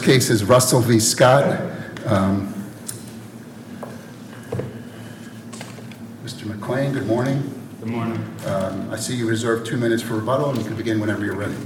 Case is Russell v. Scott. Mr. McClain, good morning. Good morning. I see you reserved 2 minutes for rebuttal, and you can begin whenever you're ready.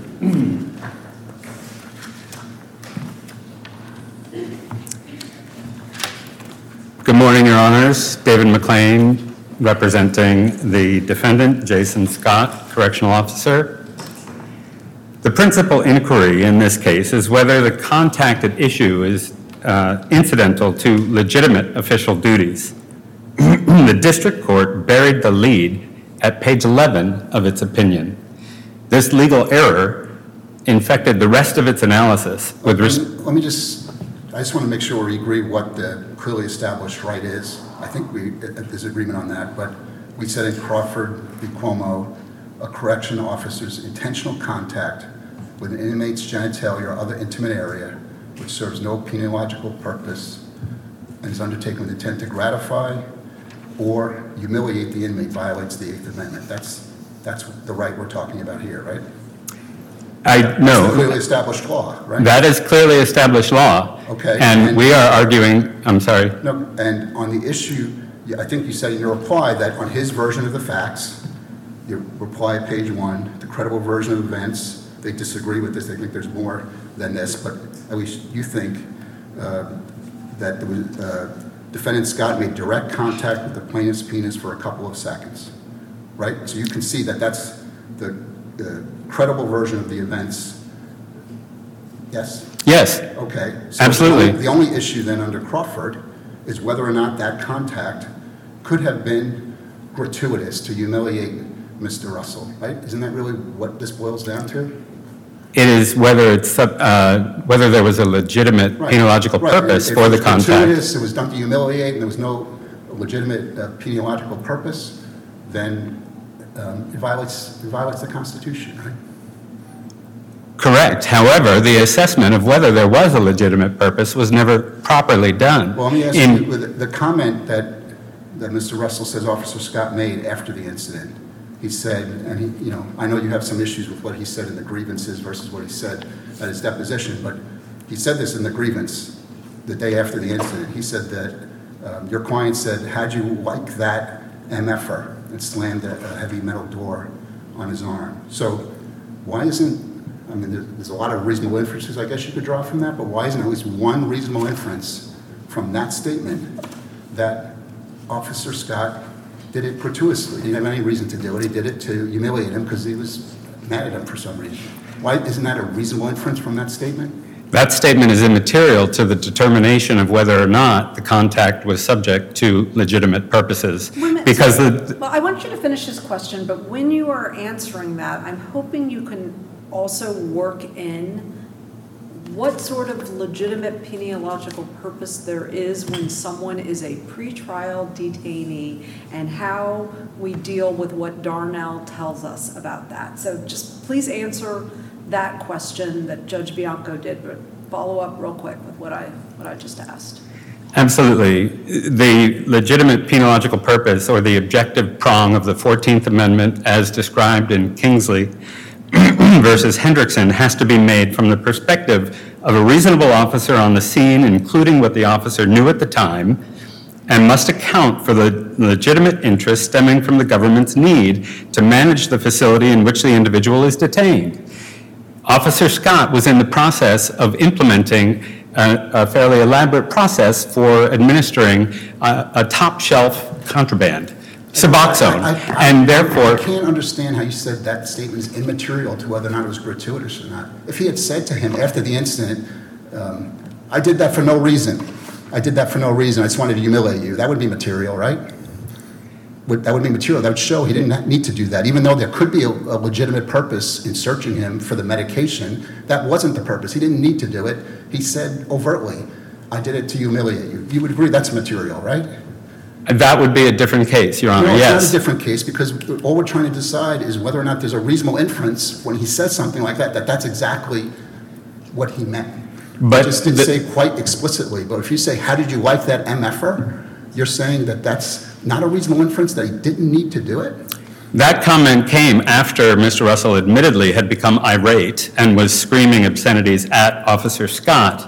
Good morning, Your Honors. David McClain, representing the defendant, Jason Scott, correctional officer. The principal inquiry in this case is whether the contact at issue is incidental to legitimate official duties. The district court buried the lead at page 11 of its opinion. This legal error infected the rest of its analysis with I just want to make sure we agree what the clearly established right is. I think there's agreement on that, but we said in Crawford v. Cuomo, a correction officer's intentional contact with an inmate's genitalia or other intimate area which serves no penological purpose and is undertaken with intent to gratify or humiliate the inmate violates the Eighth Amendment. That's the right we're talking about here, right? No. That's clearly established law, right? That is clearly established law. Okay. And we are arguing, I'm sorry. No, and on the issue, I think you said in your reply that on his version of the facts, your reply at page 1, the credible version of events, they disagree with this. They think there's more than this, but at least you think that the defendant Scott made direct contact with the plaintiff's penis for a couple of seconds, right? So you can see that that's the credible version of the events. Yes? Yes. Okay. So absolutely. The only issue then under Crawford is whether or not that contact could have been gratuitous to humiliate Mr. Russell, right? Isn't that really what this boils down to? It is whether there was a legitimate penological purpose for the contact. Gratuitous, it was done to humiliate, and there was no legitimate penological purpose, then it violates the Constitution, right? Correct. However, the assessment of whether there was a legitimate purpose was never properly done. Well, let me ask you, the comment that Mr. Russell says Officer Scott made after the incident, he said, and I know you have some issues with what he said in the grievances versus what he said at his deposition, but he said this in the grievance the day after the incident. He said that your client said, "How'd you like that MFer?" and slammed a heavy metal door on his arm. So why there's a lot of reasonable inferences I guess you could draw from that, but why isn't at least one reasonable inference from that statement that Officer Scott did it gratuitously? He didn't have any reason to do it. He did it to humiliate him because he was mad at him for some reason. Why isn't that a reasonable inference from that statement? That statement is immaterial to the determination of whether or not the contact was subject to legitimate purposes. Because well, I want you to finish this question, but when you are answering that, I'm hoping you can also work in what sort of legitimate penological purpose there is when someone is a pretrial detainee and how we deal with what Darnell tells us about that. So just please answer that question that Judge Bianco did, but follow up real quick with what I just asked. Absolutely. The legitimate penological purpose or the objective prong of the 14th Amendment as described in Kingsley versus Hendrickson has to be made from the perspective of a reasonable officer on the scene, including what the officer knew at the time, and must account for the legitimate interest stemming from the government's need to manage the facility in which the individual is detained. Officer Scott was in the process of implementing a fairly elaborate process for administering a top-shelf contraband, Suboxone, and therefore... I can't understand how you said that statement is immaterial to whether or not it was gratuitous or not. If he had said to him after the incident, I did that for no reason. I just wanted to humiliate you. That would be material, right? That would be material. That would show he didn't need to do that. Even though there could be a legitimate purpose in searching him for the medication, that wasn't the purpose. He didn't need to do it. He said overtly, I did it to humiliate you. You would agree that's material, right? That would be a different case, Your Honor, no, yes. It's not a different case because all we're trying to decide is whether or not there's a reasonable inference when he says something like that, that's exactly what he meant. But I just didn't say quite explicitly, but if you say, how did you like that MFer? You're saying that that's not a reasonable inference, that he didn't need to do it? That comment came after Mr. Russell admittedly had become irate and was screaming obscenities at Officer Scott.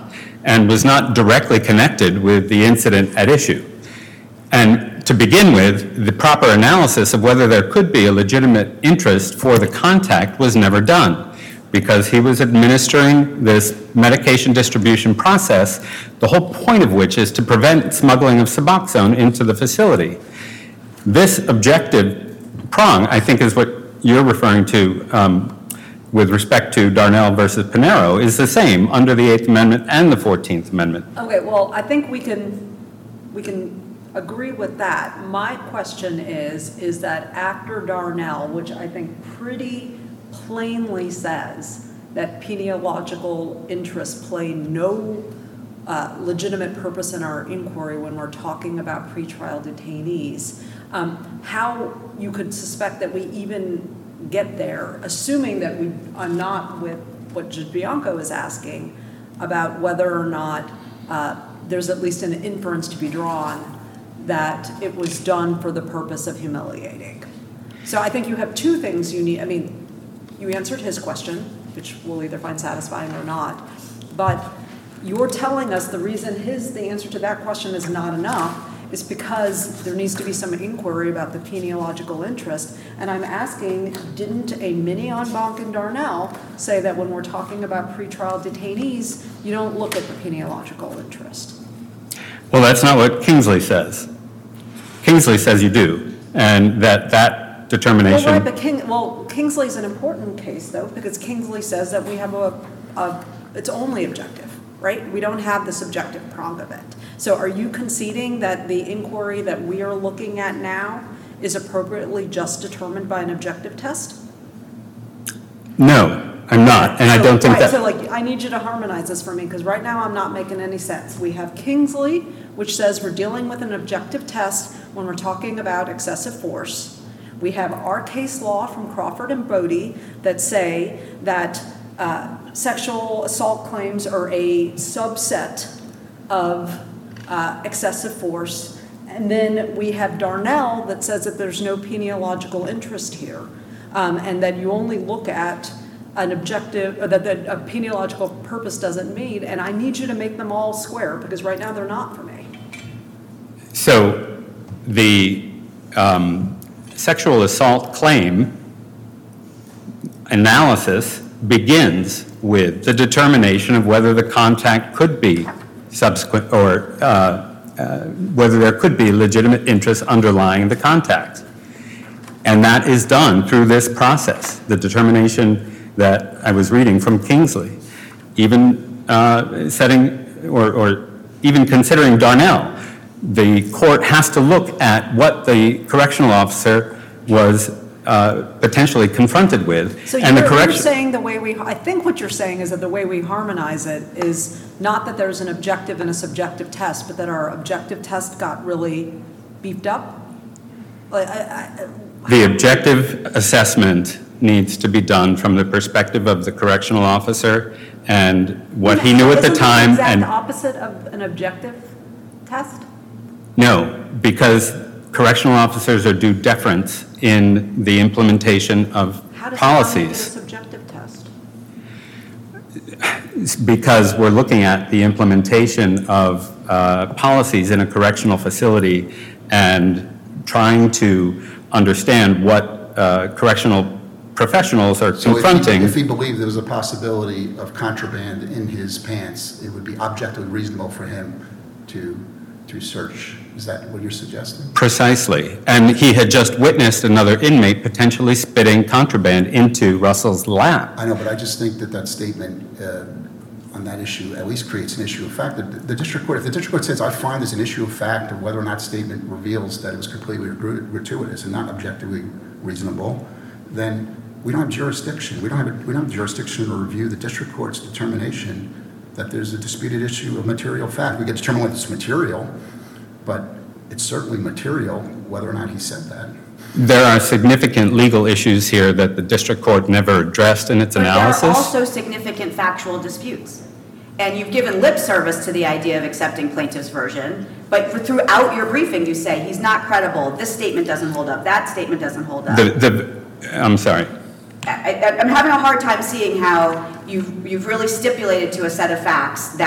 and was not directly connected with the incident at issue. And to begin with, the proper analysis of whether there could be a legitimate interest for the contact was never done, because he was administering this medication distribution process, the whole point of which is to prevent smuggling of Suboxone into the facility. This objective prong, I think, is what you're referring to with respect to Darnell versus Pinero, is the same under the 8th Amendment and the 14th Amendment. Okay, well, I think we can agree with that. My question is that after Darnell, which I think pretty plainly says that peniological interests play no legitimate purpose in our inquiry when we're talking about pretrial detainees, how you could suspect that we even get there, assuming that I'm not with what Judge Bianco is asking about whether or not there's at least an inference to be drawn that it was done for the purpose of humiliating. So I think you have two things you need. I mean, you answered his question, which we'll either find satisfying or not, but you're telling us the reason the answer to that question is not enough is because there needs to be some inquiry about the peniological interest. And I'm asking, didn't a mini en banc in Darnell say that when we're talking about pretrial detainees, you don't look at the peniological interest? Well, that's not what Kingsley says. Kingsley says you do, and that determination... Well, right, but Kingsley's an important case, though, because Kingsley says that we have it's only objective, right? We don't have the subjective prong of it. So are you conceding that the inquiry that we are looking at now is appropriately just determined by an objective test? No, I'm not, and I don't think that... So, I need you to harmonize this for me, because right now I'm not making any sense. We have Kingsley, which says we're dealing with an objective test when we're talking about excessive force. We have our case law from Crawford and Bodie that say that sexual assault claims are a subset of excessive force. And then we have Darnell that says that there's no peniological interest here, and that you only look at an objective, that a peniological purpose doesn't meet, and I need you to make them all square, because right now they're not for me. So the sexual assault claim analysis begins with the determination of whether the contact could be subsequent or whether there could be legitimate interest underlying the contact. And that is done through this process, the determination that I was reading from Kingsley. Even setting or even considering Darnell, the court has to look at what the correctional officer was potentially confronted with. So you're saying I think what you're saying is that the way we harmonize it is not that there's an objective and a subjective test, but that our objective test got really beefed up? The objective assessment needs to be done from the perspective of the correctional officer and what he knew at the time. Isn't the exact opposite of an objective test? No, because correctional officers are due deference in the implementation of policies. How does that make it a subjective test? Because we're looking at the implementation of policies in a correctional facility and trying to understand what correctional professionals are confronting. If he believed there was a possibility of contraband in his pants, it would be objectively reasonable for him to search. Is that what you're suggesting? Precisely. And he had just witnessed another inmate potentially spitting contraband into Russell's lap. I know, but I just think that statement on that issue at least creates an issue of fact. The district court, if the district court says, I find there's an issue of fact of whether or not statement reveals that it was completely gratuitous and not objectively reasonable, then we don't have jurisdiction. We don't have jurisdiction to review the district court's determination that there's a disputed issue of material fact. We can determine whether it's material, but it's certainly material whether or not he said that. There are significant legal issues here that the district court never addressed in its analysis. There are also significant factual disputes. And you've given lip service to the idea of accepting plaintiff's version, but throughout your briefing you say he's not credible, this statement doesn't hold up, that statement doesn't hold up. I'm sorry. I'm having a hard time seeing how you've really stipulated to a set of facts that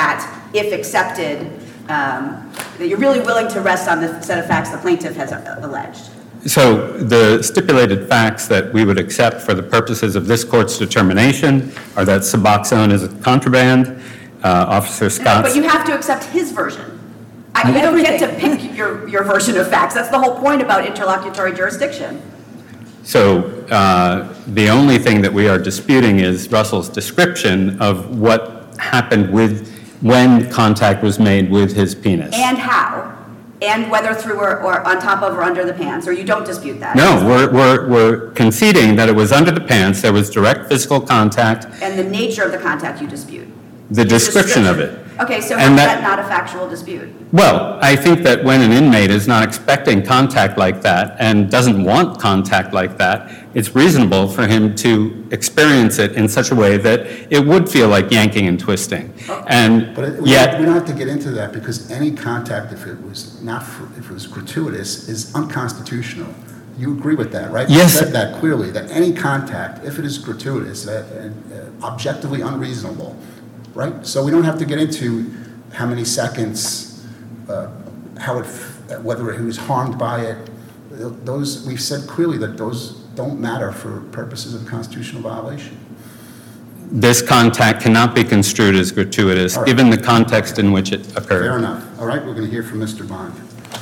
if accepted, that you're really willing to rest on the set of facts the plaintiff has alleged. So the stipulated facts that we would accept for the purposes of this court's determination are that Suboxone is a contraband, Officer No, Scott's... but you have to accept his version. You don't get to pick your version of facts. That's the whole point about interlocutory jurisdiction. So the only thing that we are disputing is Russell's description of what happened when contact was made with his penis. And how. And whether through or on top of or under the pants, or you don't dispute that? No, we're conceding that it was under the pants, there was direct physical contact. And the nature of the contact you dispute? The description of it. Okay, so And how is that not a factual dispute? Well, I think that when an inmate is not expecting contact like that and doesn't want contact like that, it's reasonable for him to experience it in such a way that it would feel like yanking and twisting. And But yet, we don't have to get into that because any contact, if it was gratuitous, is unconstitutional. You agree with that, right? Yes. You said that clearly, that any contact, if it is gratuitous, objectively unreasonable, right? So we don't have to get into how many seconds, whether he was harmed by it. Those, we've said clearly that those don't matter for purposes of constitutional violation. this contact cannot be construed as gratuitous, All right. given the context in which it occurred. Fair enough. All right, we're going to hear from Mr. Bond.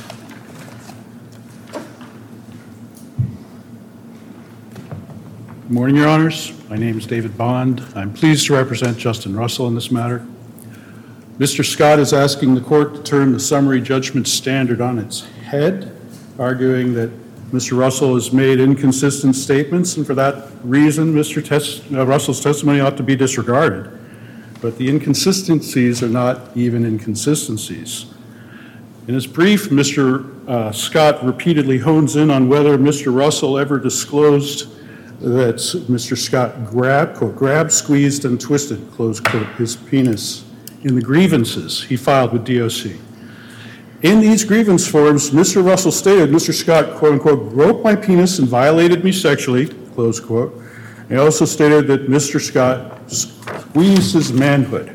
Good morning, Your Honors. My name is David Bond. I'm pleased to represent Justin Russell in this matter. Mr. Scott is asking the court to turn the summary judgment standard on its head, arguing that Mr. Russell has made inconsistent statements, and for that reason, Mr. Russell's testimony ought to be disregarded. But the inconsistencies are not even inconsistencies. In his brief, Mr. Scott repeatedly hones in on whether Mr. Russell ever disclosed that Mr. Scott grabbed, quote, grabbed, squeezed, and twisted, close quote, his penis in the grievances he filed with DOC. In these grievance forms, Mr. Russell stated Mr. Scott, quote unquote, groped my penis and violated me sexually, close quote. He also stated that Mr. Scott squeezed his manhood.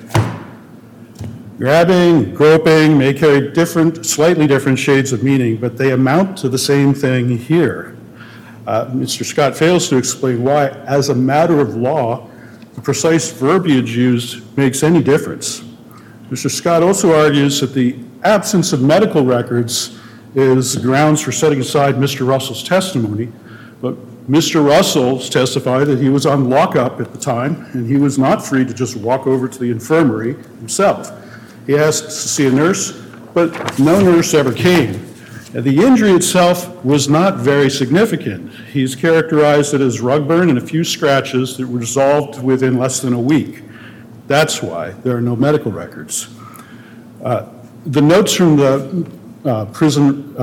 Grabbing, groping may carry slightly different shades of meaning, but they amount to the same thing here. Mr. Scott fails to explain why, as a matter of law, the precise verbiage used makes any difference. Mr. Scott also argues that the absence of medical records is grounds for setting aside Mr. Russell's testimony, but Mr. Russell's testified that he was on lockup at the time, and he was not free to just walk over to the infirmary himself. He asked to see a nurse, but no nurse ever came. The injury itself was not very significant. He's characterized it as rug burn and a few scratches that were resolved within less than a week. That's why there are no medical records. The notes from the prison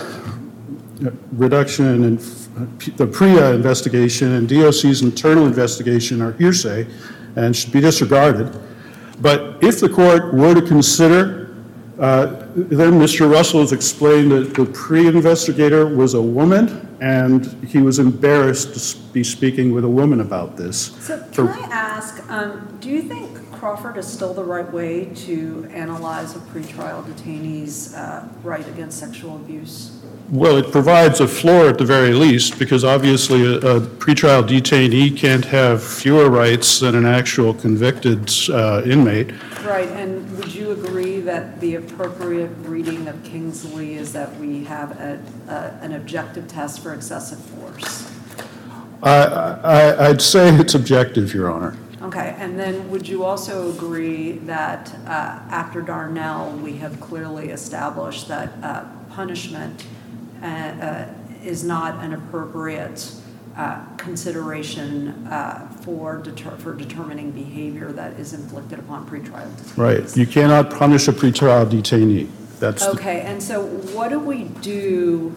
reduction and the PREA investigation and DOC's internal investigation are hearsay and should be disregarded. But if the court were to consider, then Mr. Russell has explained that the pre-investigator was a woman, and he was embarrassed to be speaking with a woman about this. So can I ask, do you think Crawford is still the right way to analyze a pretrial detainee's right against sexual abuse? Well, it provides a floor at the very least, because obviously a pretrial detainee can't have fewer rights than an actual convicted inmate. Right, and would you agree that the appropriate reading of Kingsley is that we have an objective test for excessive force? I'd say it's objective, Your Honor. Okay, and then would you also agree that after Darnell, we have clearly established that punishment is not an appropriate consideration for determining behavior that is inflicted upon pretrial detainees? Right. You cannot punish a pretrial detainee. That's okay, and so what do we do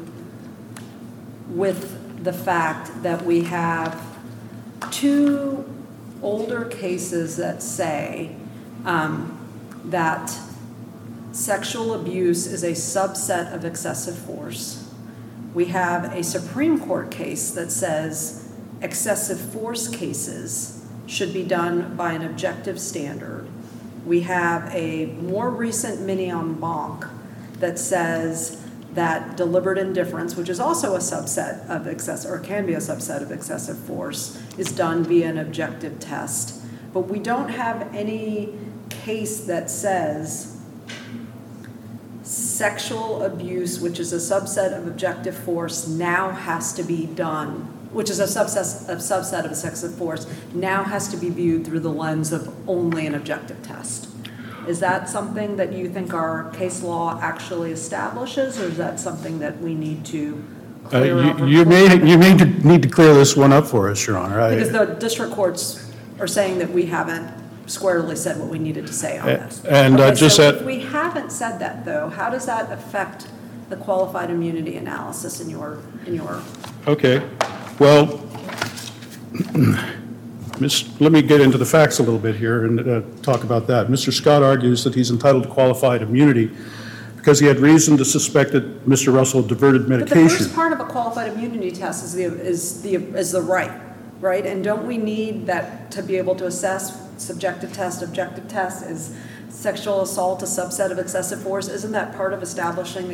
with the fact that we have two older cases that say that sexual abuse is a subset of excessive force? We have a Supreme Court case that says excessive force cases should be done by an objective standard. we have a more recent mini en banc that says that deliberate indifference, which is also a subset of excessive, or can be a subset of excessive force, is done via an objective test. But we don't have any case that says sexual abuse, which is a subset of objective force, now has to be done, which is a subset of excessive force, now has to be viewed through the lens of only an objective test. Is that something that you think our case law actually establishes, or is that something that we need to clear up? You may need to clear this one up for us, Your Honor. Because the district courts are saying that we haven't squarely said what we needed to say on this. And Okay, just so that. if we haven't said that, though, how does that affect the qualified immunity analysis in your? Okay, well, let me get into the facts a little bit here and talk about that. Mr. Scott argues that he's entitled to qualified immunity because he had reason to suspect that Mr. Russell diverted medication. But the first part of a qualified immunity test is the right? And don't we need that to be able to assess subjective test, objective test? Is sexual assault a subset of excessive force? Isn't that part of establishing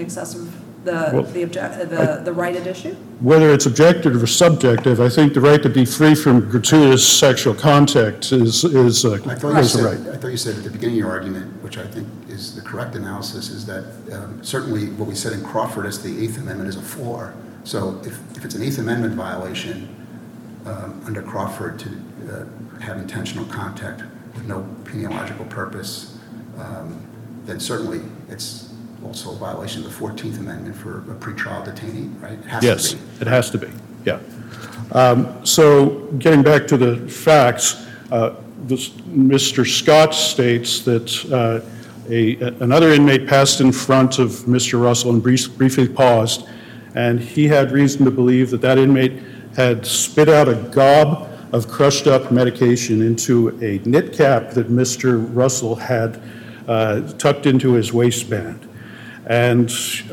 the right at issue? Whether it's objective or subjective, I think the right to be free from gratuitous sexual contact is a right. I thought you said at the beginning of your argument, which I think is the correct analysis, is that certainly what we said in Crawford as the Eighth Amendment is a floor. So if it's an Eighth Amendment violation under Crawford to have intentional contact with no peniological purpose, then certainly it's also a violation of the 14th Amendment for a pretrial detainee, right? It has Yes, to be. it has to be, yeah. So getting back to the facts, Mr. Scott states that another inmate passed in front of Mr. Russell and briefly paused, and he had reason to believe that that inmate had spit out a gob of crushed up medication into a knit cap that Mr. Russell had tucked into his waistband. And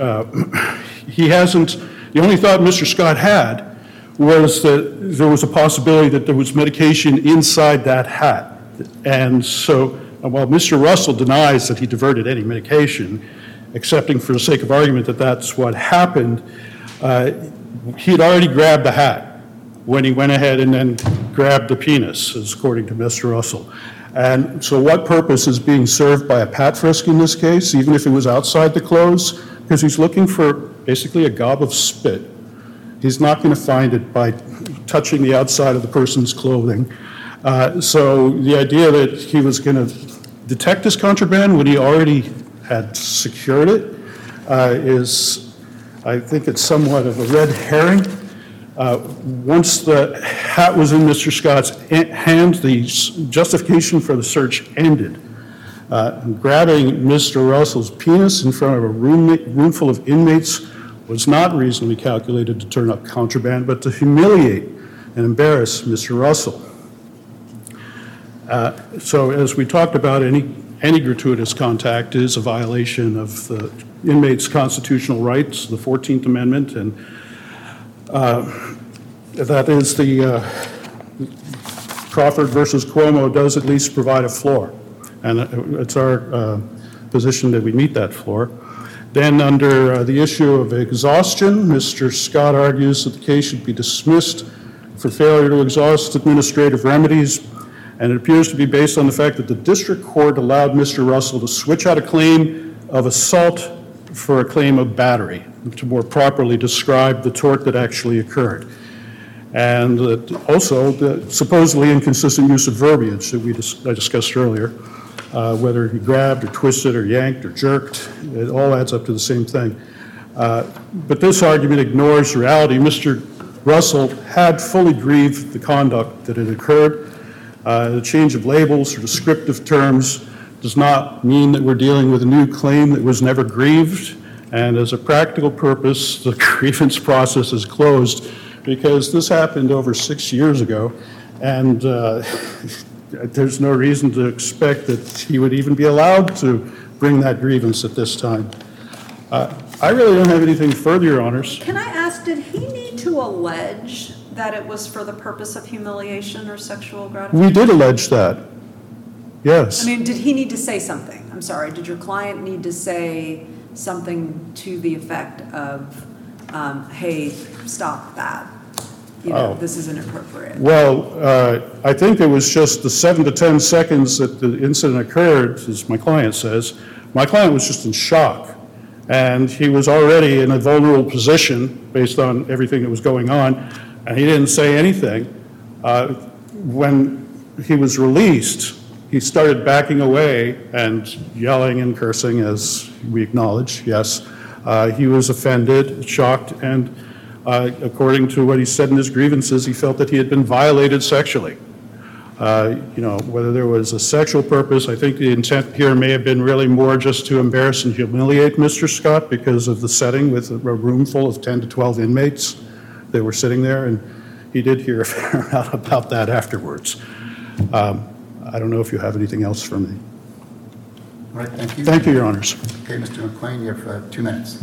the only thought Mr. Scott had was that there was a possibility that there was medication inside that hat. And so while Mr. Russell denies that he diverted any medication, accepting for the sake of argument that that's what happened, he had already grabbed the hat when he went ahead and then grabbed the penis, as according to Mr. Russell. And so what purpose is being served by a pat frisk in this case, even if it was outside the clothes? Because he's looking for basically a gob of spit. He's not going to find it by touching the outside of the person's clothing. So the idea that he was going to detect this contraband when he already had secured it is, I think it's somewhat of a red herring. Once the hat was in Mr. Scott's hand, the justification for the search ended. Grabbing Mr. Russell's penis in front of a room full of inmates was not reasonably calculated to turn up contraband, but to humiliate and embarrass Mr. Russell. So as we talked about, any gratuitous contact is a violation of the inmate's constitutional rights, the 14th Amendment, and that is the Crawford versus Cuomo does at least provide a floor. And it's our position that we meet that floor. Then under the issue of exhaustion, Mr. Scott argues that the case should be dismissed for failure to exhaust administrative remedies. And it appears to be based on the fact that the district court allowed Mr. Russell to switch out a claim of assault for a claim of battery to more properly describe the tort that actually occurred. And also the supposedly inconsistent use of verbiage that I discussed earlier, whether he grabbed or twisted or yanked or jerked, it all adds up to the same thing. But this argument ignores reality. Mr. Russell had fully grieved the conduct that had occurred. The change of labels or descriptive terms does not mean that we're dealing with a new claim that was never grieved. And as a practical purpose, the grievance process is closed because this happened over 6 years ago, and there's no reason to expect that he would even be allowed to bring that grievance at this time. I really don't have anything further, Your Honors. Can I ask, did he need to allege that it was for the purpose of humiliation or sexual gratification? We did allege that. Yes. I mean, did he need to say something? I'm sorry, did your client need to say something to the effect of, hey, stop that? You know, this isn't appropriate. Well, I think it was just the 7 to 10 seconds that the incident occurred, as my client says. My client was just in shock, and he was already in a vulnerable position based on everything that was going on, and he didn't say anything. When he was released, he started backing away and yelling and cursing, as we acknowledge, yes. He was offended, shocked, and according to what he said in his grievances, he felt that he had been violated sexually. Whether there was a sexual purpose, I think the intent here may have been really more just to embarrass and humiliate Mr. Scott because of the setting with a room full of 10 to 12 inmates that were sitting there, and he did hear a fair amount about that afterwards. I don't know if you have anything else for me. All right, thank you. Thank you, Your Honors. Okay, Mr. McLean, you have 2 minutes.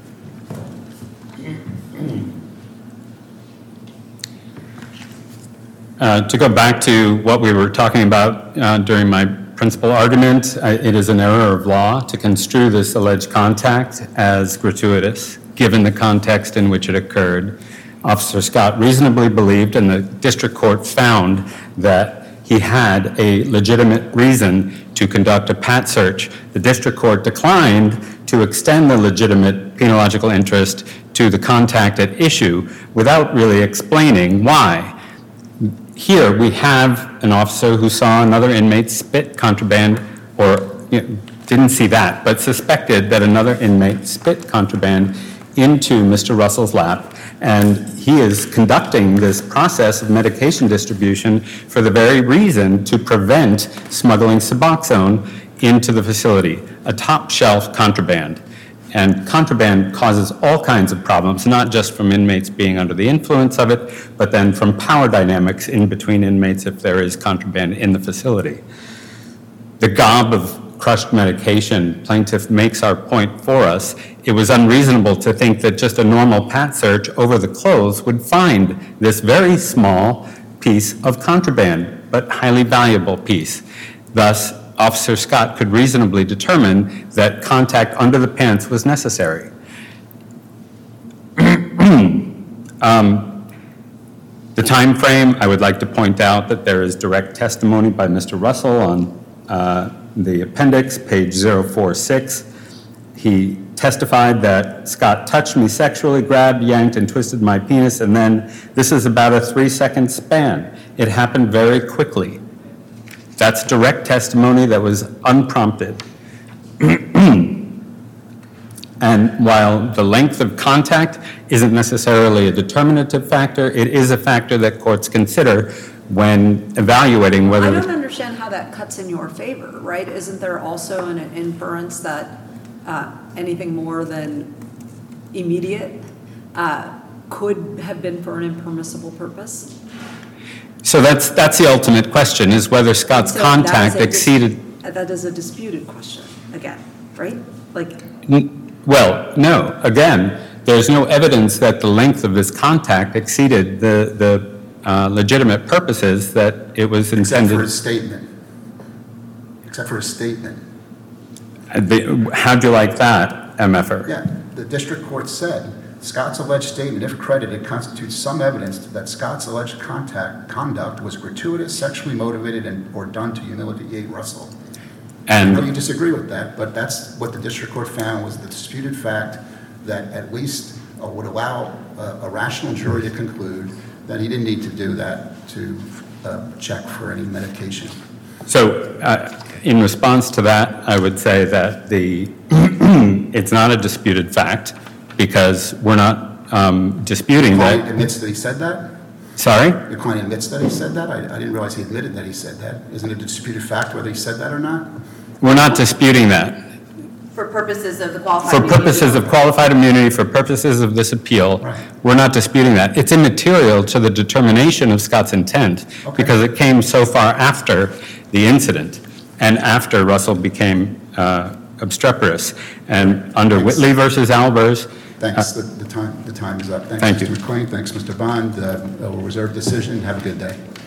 To go back to what we were talking about during my principal argument, it is an error of law to construe this alleged contact as gratuitous, given the context in which it occurred. Officer Scott reasonably believed, and the district court found, that he had a legitimate reason to conduct a pat search. The district court declined to extend the legitimate penological interest to the contact at issue without really explaining why. Here we have an officer who saw another inmate spit contraband, or didn't see that, but suspected that another inmate spit contraband into Mr. Russell's lap, and he is conducting this process of medication distribution for the very reason to prevent smuggling Suboxone into the facility, a top-shelf contraband. And contraband causes all kinds of problems, not just from inmates being under the influence of it, but then from power dynamics in between inmates if there is contraband in the facility. The gob of crushed medication, plaintiff makes our point for us. It was unreasonable to think that just a normal pat search over the clothes would find this very small piece of contraband, but highly valuable piece. Thus, Officer Scott could reasonably determine that contact under the pants was necessary. The time frame, I would like to point out that there is direct testimony by Mr. Russell on the appendix, page 046. He testified that Scott touched me sexually, grabbed, yanked, and twisted my penis, and then this is about a 3-second span. It happened very quickly. That's direct testimony that was unprompted. And while the length of contact isn't necessarily a determinative factor, it is a factor that courts consider when evaluating whether... I don't understand how that cuts in your favor, right? Isn't there also an inference that anything more than immediate could have been for an impermissible purpose? So that's the ultimate question, is whether Scott's contact exceeded... That is a disputed question, again, right? Well, no. Again, there's no evidence that the length of this contact exceeded the legitimate purposes that it was intended... Except for his statement. Except for his statement. How'd you like that, MFR? Yeah, the district court said, Scott's alleged statement, if credited, constitutes some evidence that Scott's alleged conduct was gratuitous, sexually motivated, or done to humiliate Russell. I know you disagree with that, but that's what the district court found was the disputed fact that at least would allow a rational jury to conclude that he didn't need to do that to check for any medication. So in response to that, I would say that it's not a disputed fact because we're not disputing that. Your client admits that he said that? Sorry? Your client admits that he said that? I didn't realize he admitted that he said that. Isn't it a disputed fact whether he said that or not? We're not disputing that. For purposes of the qualified For immunity. purposes of qualified immunity, for purposes of this appeal, Right. we're not disputing that. It's immaterial to the determination of Scott's intent because it came so far after the incident and after Russell became obstreperous. And under Whitley versus Albers. Thanks. The time is up. Thank you. Mr. McLean. Thanks, Mr. Bond. We'll reserve decision. Have a good day.